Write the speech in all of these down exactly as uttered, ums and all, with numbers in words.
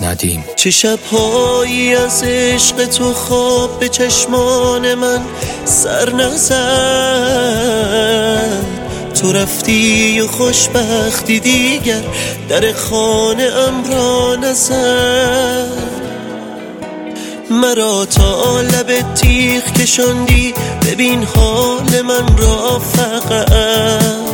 ندیم. چه شبهایی از عشق تو خواب به چشمان من سر نزد، تو رفتی و خوشبختی دیگر در خانه ام را نزد. مرا تا لب تیغ کشاندی، ببین حال من را فقط.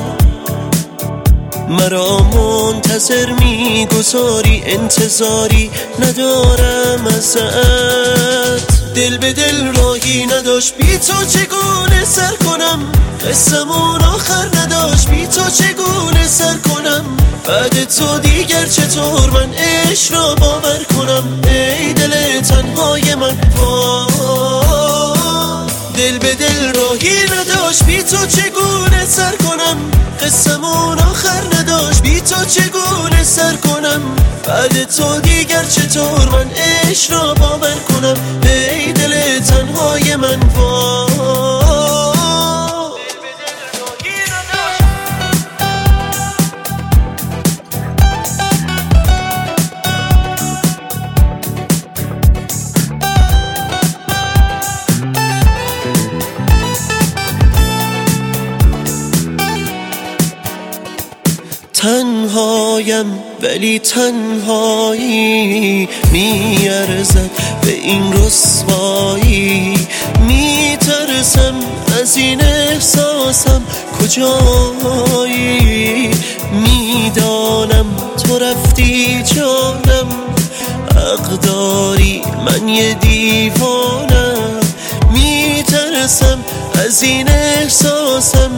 مرا منتظر میگذاری، انتظاری ندارم ازت. دل به دل راهی نداشت، بی تو چگونه سر کنم؟ قصمون آخر نداشت، بی تو چگونه سر کنم؟ بعد تو دیگر چطور من عشق را باور کنم؟ ای دل تنهای من، دل به دل راهی نداشت، بی تو چگونه سر کنم؟ قصمون آخر نداشت، بی تو چگونه سر کنم؟ بعد تو دیگر چطور من عشق را باور کنم؟ ای دل تنهای من، تنهایم ولی تنهایی میارزد به این رسوایی. میترسم از این احساسم کجایی. میدانم تو رفتی جانم، حق داری من یه دیوانم. میترسم از این احساسم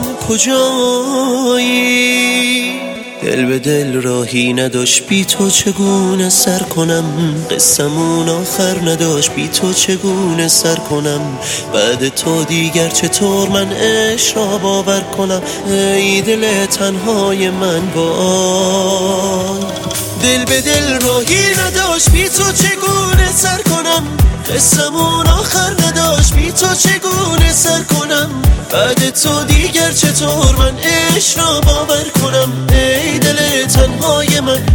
کجایی. دل به دل راهی نداشت، بی تو چگونه سر کنم؟ قصمون آخر نداشت، بی تو چگونه سر کنم؟ بعد تو دیگر چطور من عشق را باور کنم؟ ای دل تنهای من، با دل به دل راهی نداشت، بی تو چگونه سر کنم؟ قصمون آخر نداشت، بی تو چگونه سر کنم؟ بعد تو دیگر چطور من عشق را باور کنم؟ ای دل تنهای من،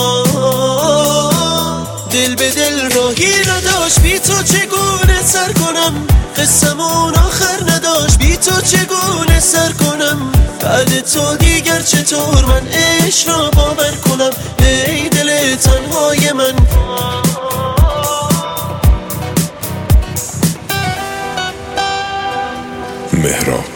دل به دل راهی نداشت، بی تو چگونه سر کنم؟ قصمون آخر نداشت، بی تو چگونه سر کنم؟ بعد تو دیگر چطور من عشق را باور کنم؟ ای دل تنهای من. مهراب